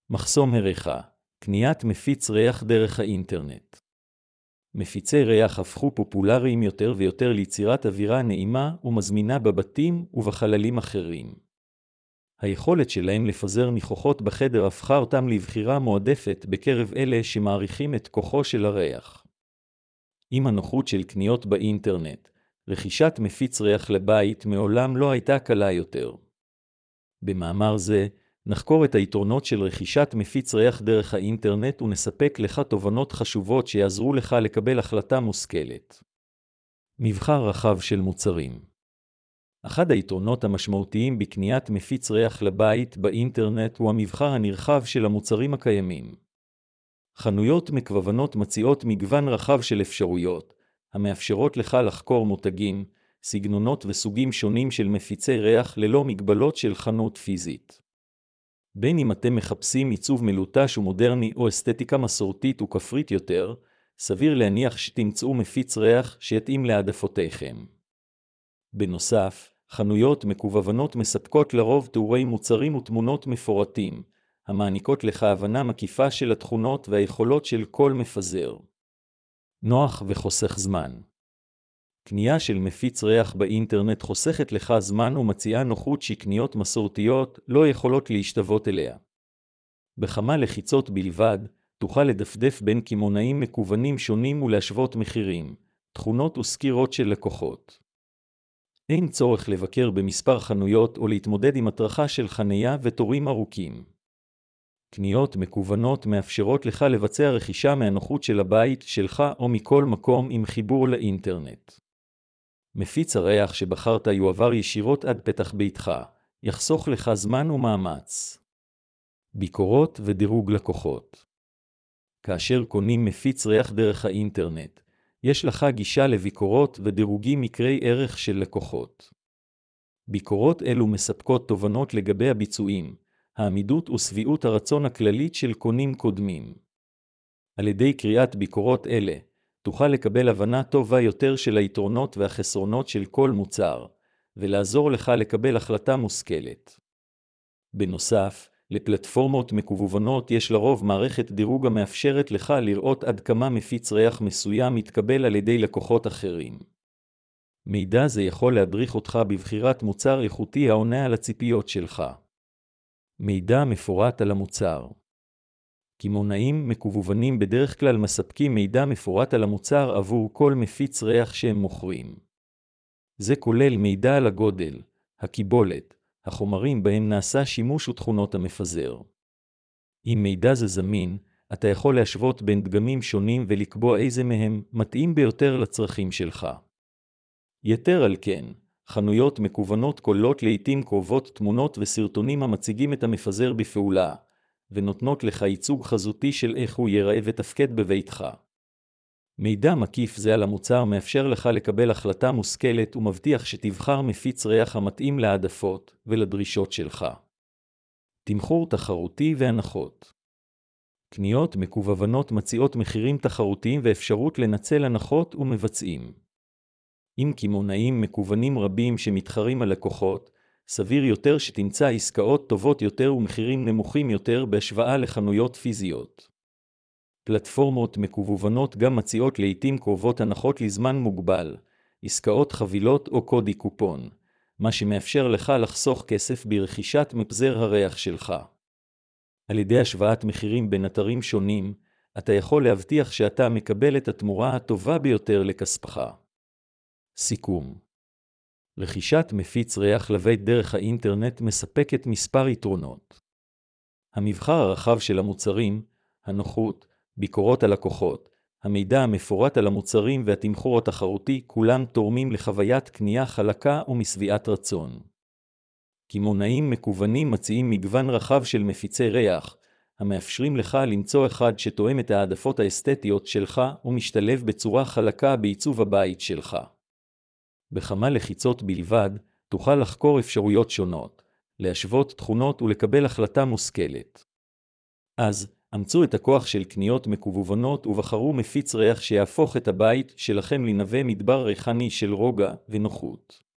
מחסום עריכה, קניית מפיץ ריח דרך האינטרנט. מפיצי ריח הפכו פופולריים יותר ויותר ליצירת אווירה נעימה ומזמינה בבתים ובחללים אחרים. היכולת שלהם לפזר ניחוחות בחדר הפכה אותם לבחירה מועדפת בקרב אלה שמעריכים את כוחו של הריח. עם הנוחות של קניות באינטרנט, רכישת מפיץ ריח לבית מעולם לא הייתה קלה יותר. במאמר זה, נחקור את היתרונות של רכישת מפיץ ריח דרך האינטרנט ונספק לך תובנות חשובות שיעזרו לך לקבל החלטה מושכלת. מבחר רחב של מוצרים. אחד היתרונות המשמעותיים בקניית מפיץ ריח לבית באינטרנט הוא המבחר הנרחב של המוצרים הקיימים. חנויות מקוונות מציעות מגוון רחב של אפשרויות, המאפשרות לך לחקור מותגים, סגנונות וסוגים שונים של מפיצי ריח ללא מגבלות של חנות פיזית. בין אם אתם מחפשים עיצוב מלוטש ומודרני או אסתטיקה מסורתית וכפרית יותר, סביר להניח שתמצאו מפיץ ריח שיתאים להעדפותיכם. בנוסף, חנויות מקוונות מספקות לרוב תיאורי מוצרים ותמונות מפורטים, המעניקות לך הבנה מקיפה של התכונות והיכולות של כל מפזר. נוח וחוסך זמן. קנייה של מפיץ ריח באינטרנט חוסכת לך זמן ומציעה נוחות שקניות מסורתיות לא יכולות להשתוות אליה. בכמה לחיצות בלבד, תוכל לדפדף בין קמעונאים מקוונים שונים ולהשוות מחירים, תכונות וסקירות של לקוחות. אין צורך לבקר במספר חנויות או להתמודד עם הטרחה של חניה ותורים ארוכים. קניות מקוונות מאפשרות לך לבצע רכישה מהנוחות של הבית שלך או מכל מקום עם חיבור לאינטרנט. מפיץ הריח שבחרת יועבר ישירות עד פתח ביתך, יחסוך לך זמן ומאמץ. ביקורות ודירוג לקוחות. כאשר קונים מפיץ ריח דרך האינטרנט, יש לך גישה לביקורות ודירוגים מקרי ערך של לקוחות. ביקורות אלו מספקות תובנות לגבי הביצועים, העמידות ושביעות הרצון הכללית של קונים קודמים. על ידי קריאת ביקורות אלה, תוכל לקבל הבנה טובה יותר של היתרונות והחסרונות של כל מוצר, ולעזור לך לקבל החלטה מושכלת. בנוסף, לפלטפורמות מקוונות יש לרוב מערכת דירוג המאפשרת לך לראות עד כמה מפיץ ריח מסוים מתקבל על ידי לקוחות אחרים. מידע זה יכול להדריך אותך בבחירת מוצר איכותי העונה על הציפיות שלך. מידע מפורט על המוצר. קמעונאים מקוונים בדרך כלל מספקים מידע מפורט על המוצר עבור כל מפיץ ריח שהם מוכרים. זה כולל מידע על הגודל, הקיבולת, החומרים בהם נעשה שימוש ותכונות המפזר. אם מידע זה זמין, אתה יכול להשוות בין דגמים שונים ולקבוע איזה מהם מתאים ביותר לצרכים שלך. יתר על כן, חנויות מקוונות כוללות לעתים קרובות תמונות וסרטונים המציגים את המפזר בפעולה, ונותנות לך ייצוג חזותי של איך הוא ייראה ותפקד בביתך. מידע מקיף זה על המוצר מאפשר לך לקבל החלטה מושכלת ומבטיח שתבחר מפיץ ריח המתאים להעדפות ולדרישות שלך. תמחור תחרותי והנחות. קניות מקוונות מציעות מחירים תחרותיים ואפשרות לנצל הנחות ומבצעים. עם קמעונאים מקוונים רבים שמתחרים על לקוחות, סביר יותר שתמצא עסקאות טובות יותר ומחירים נמוכים יותר בהשוואה לחנויות פיזיות. פלטפורמות מקוונות גם מציעות לעתים קרובות הנחות לזמן מוגבל, עסקאות חבילות או קודי קופון, מה שמאפשר לך לחסוך כסף ברכישת מפזר הריח שלך. על ידי השוואת מחירים בין אתרים שונים, אתה יכול להבטיח שאתה מקבל את התמורה הטובה ביותר לכספך. סיכום. רכישת מפיץ ריח לבית דרך האינטרנט מספקת מספר יתרונות. המבחר הרחב של המוצרים, הנוחות, ביקורות הלקוחות, המידע המפורט על המוצרים והתמחור התחרותי כולם תורמים לחוויית קנייה חלקה ומשביעת רצון. קמעונאים מקוונים מציעים מגוון רחב של מפיצי ריח, המאפשרים לך למצוא אחד שתואם את העדפות האסתטיות שלך ומשתלב בצורה חלקה בעיצוב הבית שלך. בכמה לחיצות בלבד, תוכל לחקור אפשרויות שונות, להשוות תכונות ולקבל החלטה מושכלת. אז, אמצו את הכוח של קניות מקוונות ובחרו מפיץ ריח שיהפוך את הבית שלכם לנווה מדבר ריחני של רוגע ונוחות.